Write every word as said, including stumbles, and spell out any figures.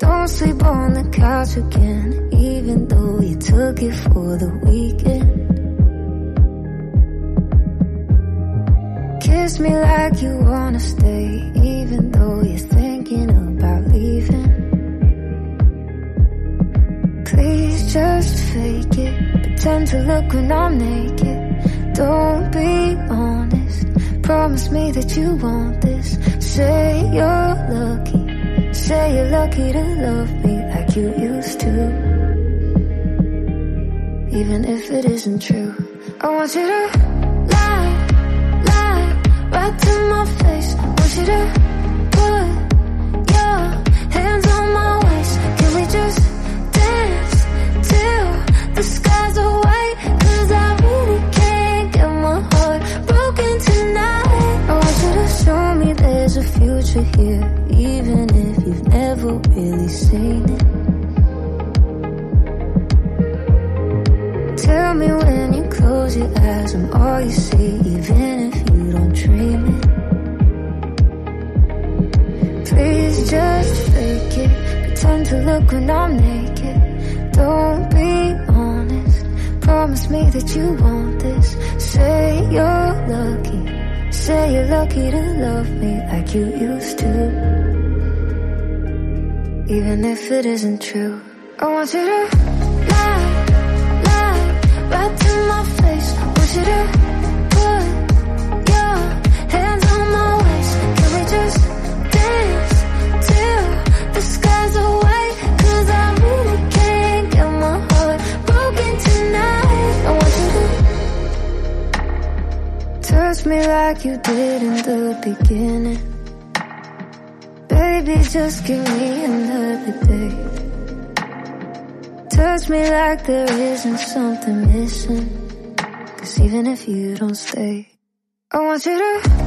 Don't sleep on the couch again, even though you took it for the weekend. Kiss me like you wanna stay, even though you're thinking about leaving. Please just fake it, pretend to look when I'm naked. Don't be honest, promise me that you want this. Say you're lucky, say you're lucky to love me like you used to. Even if it isn't true, I want you to lie, lie right to my face. I want you to put your hands on my waist. Can we just dance till the skies are white? Cause I really can't get my heart broken tonight. I want you to show me there's a future here, even if you've never really seen it. Tell me when you close your eyes, I'm all you see, even if you don't dream it. Please just fake it, pretend to look when I'm naked. Don't be honest, promise me that you want this. Say you're lucky, say you're lucky to love me like you used to. Even if it isn't true, I want you to lie, lie right to my face. I want you to put your hands on my waist. Can we just dance till the skies are white? Cause I really can't get my heart broken tonight. I want you to touch me like you did in the beginning. Baby, just give me another day. Touch me like there isn't something missing. Cause even if you don't stay, I want you to